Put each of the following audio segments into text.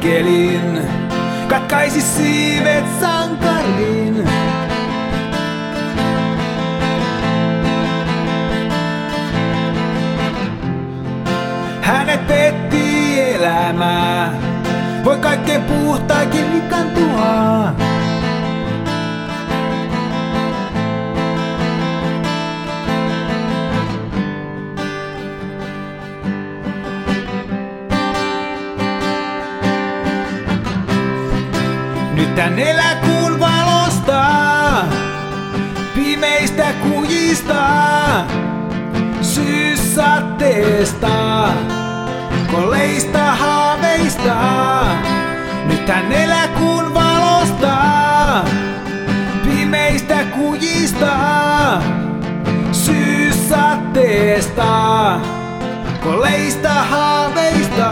enkelin, katkaisi siivet sankarin. Hänet petti elämää, voi kaikkein puhtaakin vikantua. Nyt tän eläkuun valosta, pimeistä kujista, syyssateesta, koleista haaveista. Nyt tän eläkuun valosta, pimeistä kujista, syyssateesta, koleista haaveista.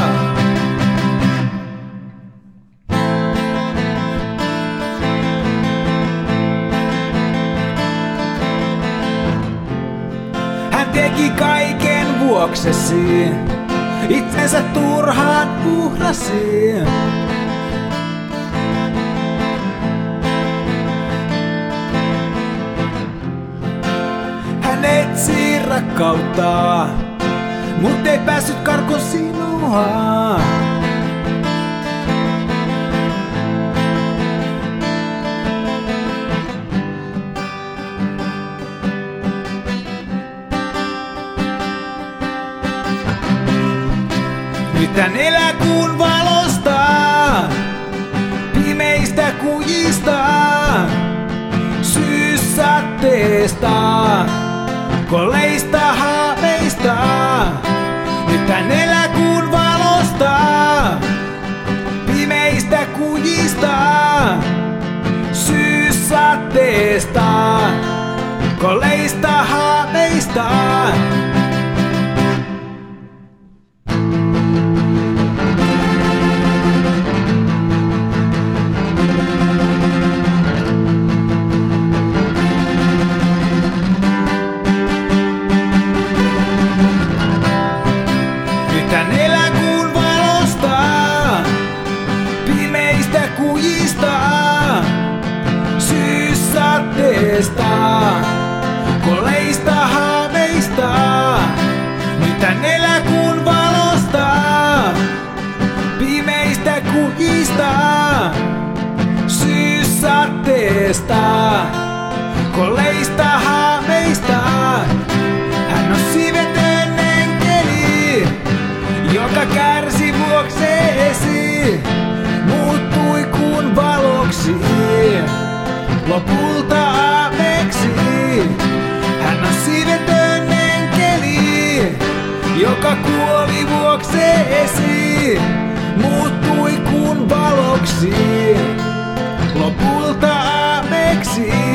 Hän teki kaiken vuoksesi, itsensä turhaan uhrasi. Hän etsi rakkautta, mut ei päässyt karkuun sinua. Nyt tän eläkuun valosta, pimeistä kujista, syyssateesta, koleista haaveista. Nyt tän eläkuun valosta, pimeistä kujista, syyssateesta, koleista haaveista. Tän eläkuun valosta, pimeistä kujista, syyssateesta, koleista haaveista. Nyt tän eläkuun valosta, pimeistä kujista, syyssateesta, koleista haaveista. Hän on siivetön enkeli, joka kärsi vuokseesi, muuttui kuun valoksi, lopulta aameksi. Hän on siivetön enkeli, joka kuoli vuokseesi, muuttui kuun valoksi, lopulta aameksi.